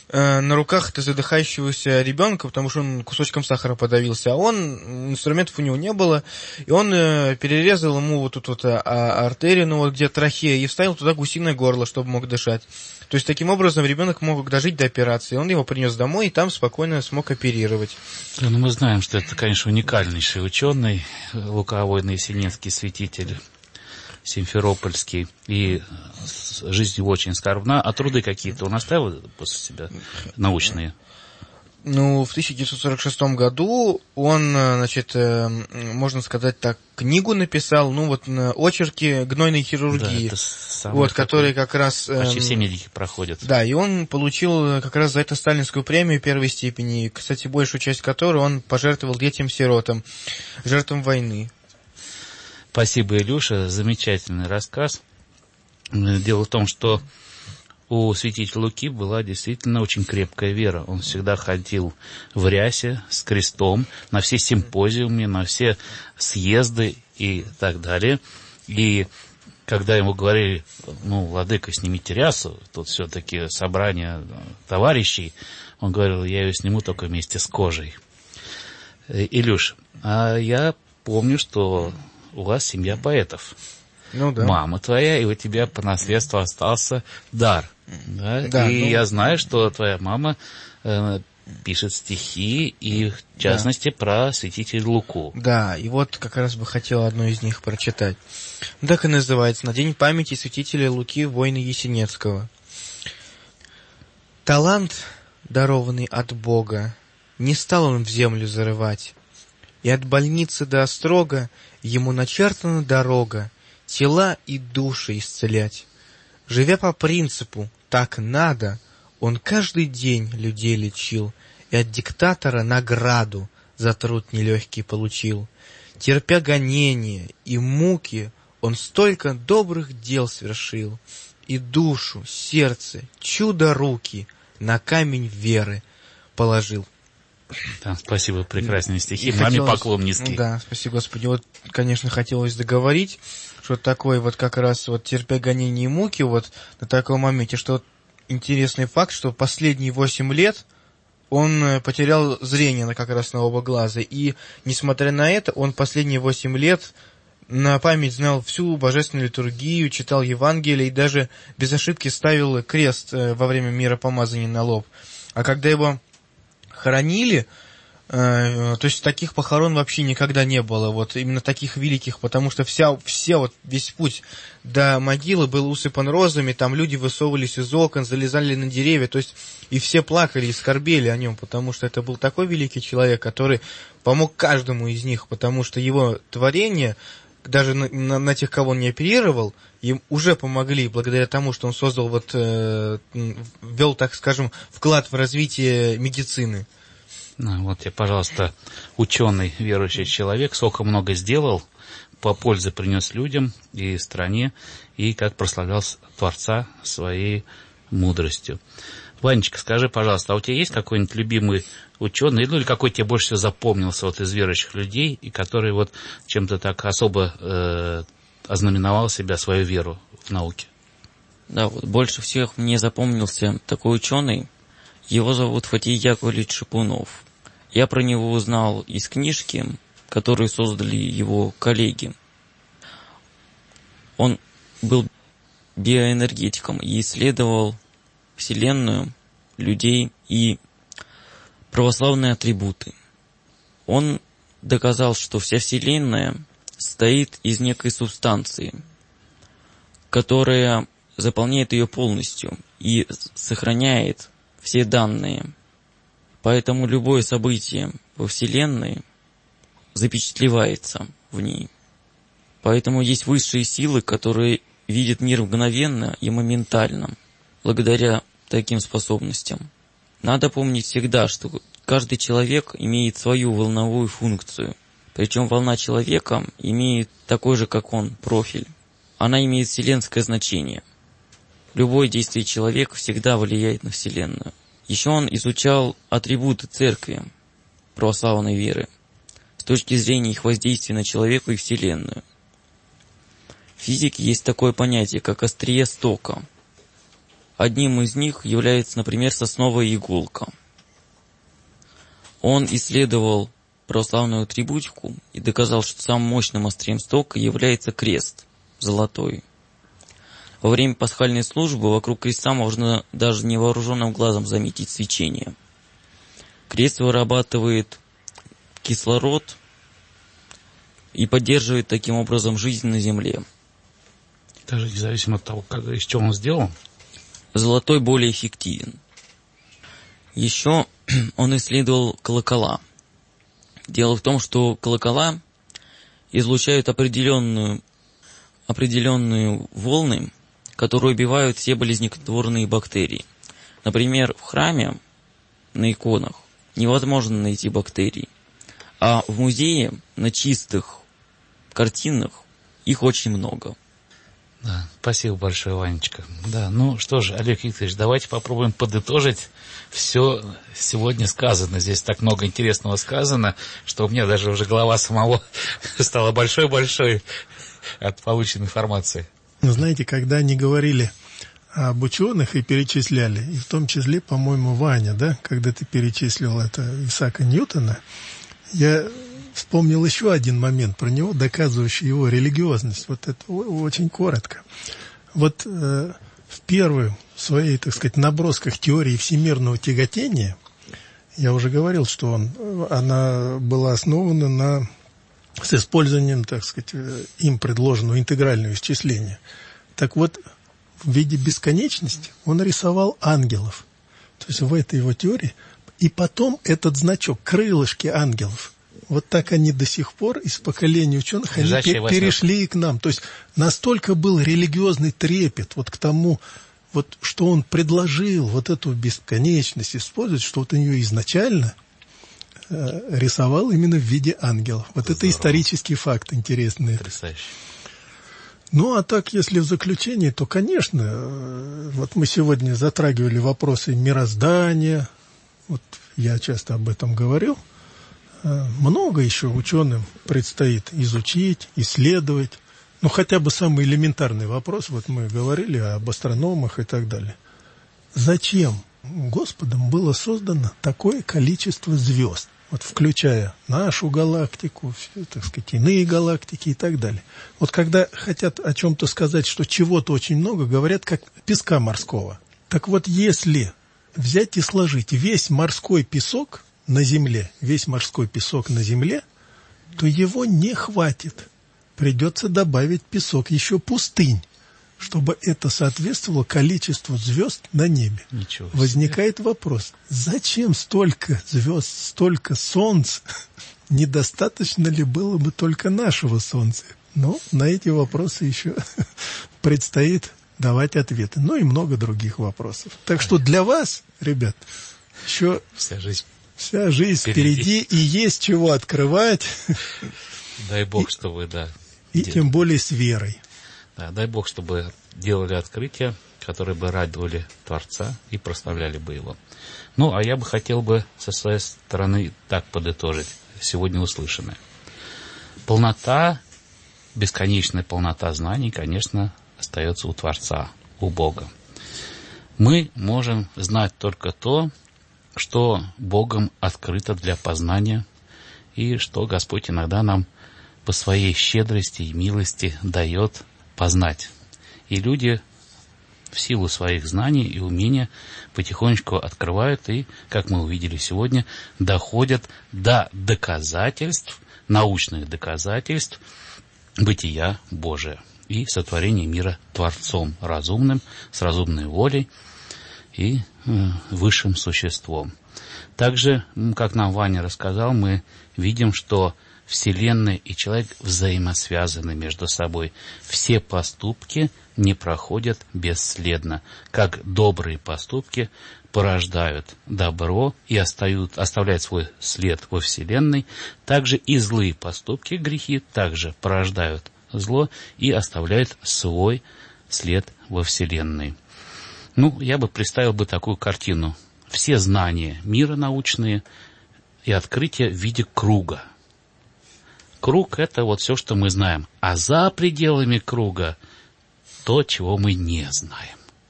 э, на руках это задыхающегося ребенка, потому что он кусочком сахара подавился, а он, инструментов у него не было, и он э, перерезал ему вот тут вот а, артерию, ну вот где трахея, и вставил туда гусиное горло, чтобы мог дышать. То есть таким образом ребенок мог дожить до операции. Он его принес домой и там спокойно смог оперировать. Да, ну мы знаем, что это, конечно, уникальнейший ученый, Лука Войно-Ясенецкий, святитель Симферопольский, и жизнь его очень скорбна. А труды какие-то он оставил после себя, научные? Ну, в тысяча девятьсот сорок шестом году он, значит, можно сказать так, книгу написал, ну вот очерки гнойной хирургии, да, вот, которые как раз... Почти все медики проходят. Да, и он получил как раз за это сталинскую премию первой степени, кстати, большую часть которой он пожертвовал детям-сиротам, жертвам войны. Спасибо, Илюша, замечательный рассказ. Дело в том, что у святителя Луки была действительно очень крепкая вера. Он всегда ходил в рясе с крестом на все симпозиумы, на все съезды и так далее. И когда ему говорили, ну, владыка, снимите рясу, тут все-таки собрание товарищей, он говорил, я ее сниму только вместе с кожей. Илюш, а я помню, что у вас семья поэтов. Ну да. Мама твоя, и у тебя по наследству остался дар. Да? Да, и ну... я знаю, что твоя мама э, пишет стихи, и в частности да. про святителя Луку. Да, и вот как раз бы хотел одну из них прочитать. Так и называется «На день памяти святителя Луки Войно-Ясенецкого». Талант, дарованный от Бога, не стал он в землю зарывать, и от больницы до острога ему начертана дорога тела и души исцелять. Живя по принципу «так надо», он каждый день людей лечил и от диктатора награду за труд нелегкий получил. Терпя гонения и муки, он столько добрых дел свершил, и душу, сердце, чудо руки на камень веры положил. Да, спасибо, прекрасные стихи. И Маме хотелось... поклон низкий. Да, спасибо, Господи. Вот, конечно, хотелось договорить, что такое вот как раз вот терпя гонения и муки, вот на таком моменте, что вот интересный факт, что последние восемь лет он потерял зрение на, как раз на оба глаза. И, несмотря на это, он последние восемь лет на память знал всю божественную литургию, читал Евангелие и даже без ошибки ставил крест во время миропомазания на лоб. А когда его хоронили, э, то есть таких похорон вообще никогда не было, вот именно таких великих, потому что вся, все, вот весь путь до могилы был усыпан розами, там люди высовывались из окон, залезали на деревья, то есть и все плакали и скорбели о нем, потому что это был такой великий человек, который помог каждому из них, потому что его творение, даже на, на, на тех, кого он не оперировал, им уже помогли, благодаря тому, что он создал, вот, э, ввел, так скажем, вклад в развитие медицины. Ну, вот тебе, пожалуйста, ученый, верующий человек, сколько много сделал, по пользе принес людям и стране, и как прославлял Творца своей мудростью. Ванечка, скажи, пожалуйста, а у тебя есть какой-нибудь любимый ученый, ну или какой тебе больше всего запомнился вот из верующих людей, и который вот чем-то так особо э, ознаменовал себя, свою веру в науке? Да, вот больше всех мне запомнился такой ученый, его зовут Фатий Яковлевич Шипунов. Я про него узнал из книжки, которую создали его коллеги. Он был биоэнергетиком и исследовал Вселенную, людей и православные атрибуты. Он доказал, что вся Вселенная состоит из некой субстанции, которая заполняет ее полностью и сохраняет все данные. Поэтому любое событие во Вселенной запечатлевается в ней. Поэтому есть высшие силы, которые видят мир мгновенно и моментально, благодаря таким способностям. Надо помнить всегда, что каждый человек имеет свою волновую функцию. Причем волна человека имеет такой же, как он, профиль. Она имеет вселенское значение. Любое действие человека всегда влияет на Вселенную. Еще он изучал атрибуты церкви, православной веры, с точки зрения их воздействия на человека и Вселенную. В физике есть такое понятие, как острие тока. Одним из них является, например, сосновая иголка. Он исследовал православную атрибутику и доказал, что самым мощным острием стока является крест золотой. Во время пасхальной службы вокруг креста можно даже невооруженным глазом заметить свечение. Крест вырабатывает кислород и поддерживает таким образом жизнь на земле. Даже независимо от того, как, из чего он сделан? Золотой более эффективен. Еще он исследовал колокола. Дело в том, что колокола излучают определенную, определенные волны, которые убивают все болезнетворные бактерии. Например, в храме на иконах невозможно найти бактерий, а в музее на чистых картинах их очень много. Да, спасибо большое, Ванечка. Да, ну что же, Олег Викторович, давайте попробуем подытожить все сегодня сказано. Здесь так много интересного сказано, что у меня даже уже голова самого стала большой-большой от полученной информации. Знаете, когда они говорили об ученых и перечисляли, и в том числе, по-моему, Ваня, да, когда ты перечислил это Исаака Ньютона, я вспомнил еще один момент про него, доказывающий его религиозность. Вот это очень коротко. Вот э, в первой своей, так сказать, набросках теории всемирного тяготения, я уже говорил, что он, она была основана на, с использованием, так сказать, им предложенного интегрального исчисления. Так вот, в виде бесконечности он рисовал ангелов. То есть в этой его теории. И потом этот значок, крылышки ангелов, вот так они до сих пор из поколения ученых они перешли и к нам. То есть настолько был религиозный трепет вот к тому, вот, что он предложил вот эту бесконечность использовать, что вот у нее изначально э, рисовал именно в виде ангелов. Вот это, это исторический факт интересный. Потрясающе. Ну, а так, если в заключении, то, конечно, э, вот мы сегодня затрагивали вопросы мироздания, вот я часто об этом говорил. Много еще ученым предстоит изучить, исследовать. Ну, хотя бы самый элементарный вопрос, вот мы говорили об астрономах и так далее. Зачем Господом было создано такое количество звезд, вот включая нашу галактику, так сказать, иные галактики и так далее? Вот когда хотят о чем-то сказать, что чего-то очень много, говорят, как песка морского. Так вот, если взять и сложить весь морской песок на Земле, весь морской песок на Земле, то его не хватит. Придется добавить песок, еще пустынь, чтобы это соответствовало количеству звезд на небе. Ничего себе. Возникает вопрос, зачем столько звезд, столько солнц? Недостаточно ли было бы только нашего солнца? Но на эти вопросы еще предстоит давать ответы. Ну и много других вопросов. Так что для вас, ребят, еще вся жизнь Вся жизнь впереди. впереди, и есть чего открывать. Дай Бог, и, чтобы, да. И дел... тем более с верой. Да, дай Бог, чтобы делали открытия, которые бы радовали Творца и прославляли бы Его. Ну, а я бы хотел бы со своей стороны так подытожить сегодня услышанное. Полнота, бесконечная полнота знаний, конечно, остается у Творца, у Бога. Мы можем знать только то, что Богом открыто для познания, и что Господь иногда нам по своей щедрости и милости дает познать. И люди в силу своих знаний и умения потихонечку открывают и, как мы увидели сегодня, доходят до доказательств, научных доказательств бытия Божия и сотворения мира Творцом разумным, с разумной волей и э, высшим существом. Также, как нам Ваня рассказал, мы видим, что Вселенная и человек взаимосвязаны между собой. Все поступки не проходят бесследно. Как добрые поступки порождают добро и остают, оставляют свой след во Вселенной, также и злые поступки, грехи, также порождают зло и оставляют свой след во Вселенной. Ну, я бы представил бы такую картину. Все знания мира научные и открытия в виде круга. Круг — это вот все, что мы знаем. А за пределами круга то, чего мы не знаем.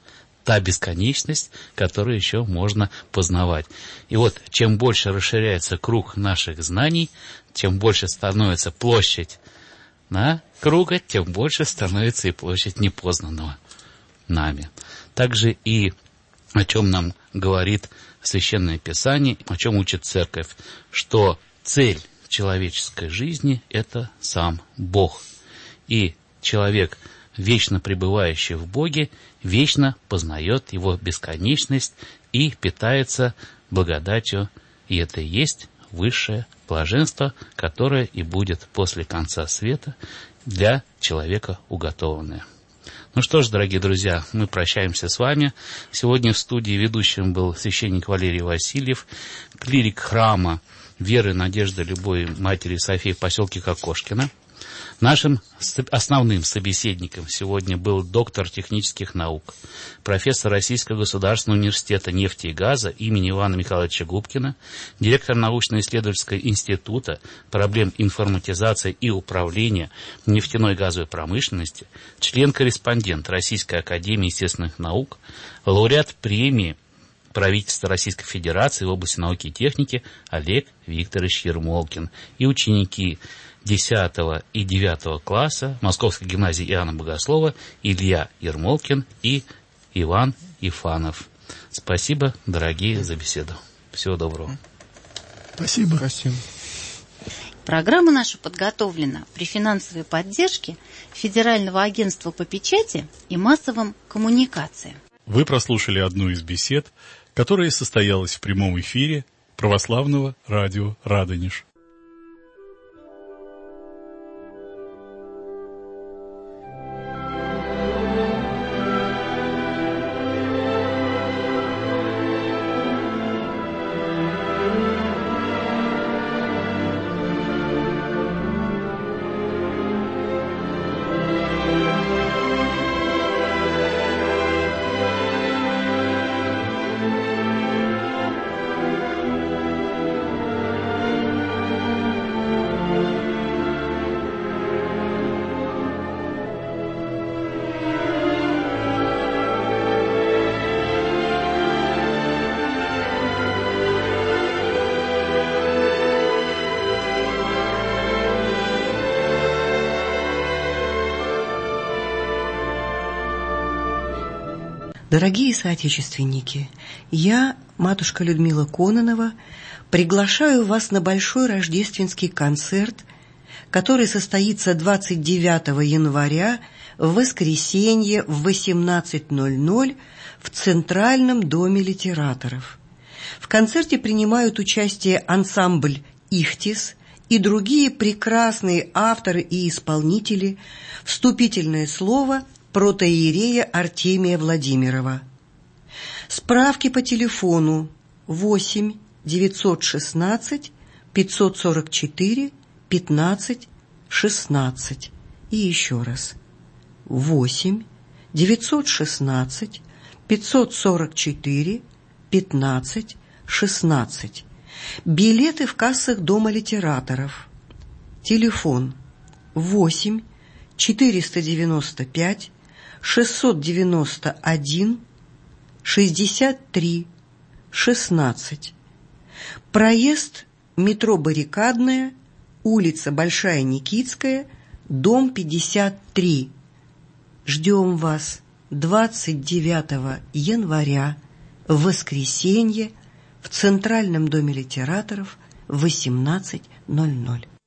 та бесконечность, которую еще можно познавать. И вот, чем больше расширяется круг наших знаний, чем больше становится площадь на круга, тем больше становится и площадь непознанного нами. Также и о чем нам говорит Священное Писание, о чем учит Церковь, что цель человеческой жизни – это сам Бог. И человек, вечно пребывающий в Боге, вечно познает Его бесконечность и питается благодатью, и это и есть высшее блаженство, которое и будет после конца света для человека уготованное. Ну что ж, дорогие друзья, мы прощаемся с вами. Сегодня в студии ведущим был священник Валерий Васильев, клирик храма Веры, Надежды, Любови Матери Софии в поселке Кокошкино. Нашим основным собеседником сегодня был доктор технических наук, профессор Российского государственного университета нефти и газа имени Ивана Михайловича Губкина, директор научно-исследовательского института проблем информатизации и управления нефтяной и газовой промышленности, член-корреспондент Российской академии естественных наук, лауреат премии правительства Российской Федерации в области науки и техники Олег Викторович Ермолкин и ученики десятого и девятого класса Московской гимназии Иоанна Богослова Илья Ермолкин и Иван Ифанов. Спасибо, дорогие, за беседу. Всего доброго. Спасибо. Спасибо. Программа наша подготовлена при финансовой поддержке Федерального агентства по печати и массовым коммуникациям. Вы прослушали одну из бесед, которая состоялась в прямом эфире православного радио «Радонеж». Дорогие соотечественники, я, матушка Людмила Кононова, приглашаю вас на большой рождественский концерт, который состоится двадцать девятого января в воскресенье в восемнадцать ноль ноль в Центральном доме литераторов. В концерте принимают участие ансамбль «Ихтис» и другие прекрасные авторы и исполнители. Вступительное слово протоиерея Артемия Владимирова. Справки по телефону восемь девятьсот шестнадцать пятьсот сорок четыре пятнадцать шестнадцать. И еще раз. восемь девятьсот шестнадцать пятьсот сорок четыре пятнадцать шестнадцать. Билеты в кассах Дома литераторов. Телефон восемь четыреста девяносто пять шестьсот девяносто один шестьдесят три шестнадцать. Проезд метро Баррикадная, улица Большая Никитская, дом пятьдесят три. Ждем вас двадцать девятого января, в воскресенье, в Центральном доме литераторов в восемнадцать ноль ноль.